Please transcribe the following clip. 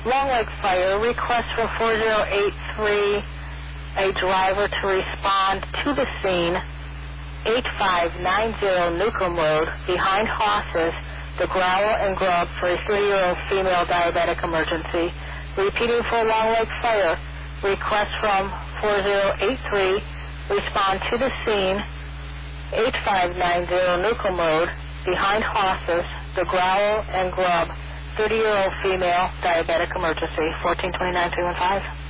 Long Lake Fire, request from 4083, a driver to respond to the scene, 8590 Newcomb Road, behind Hosses, the Growl and Grub, for a 30-year-old female diabetic emergency. Repeating for Long Lake Fire, request from 4083, respond to the scene, 8590 Newcomb Road, behind Hosses, the Growl and Grub, 30-year-old female diabetic emergency, 1429-315.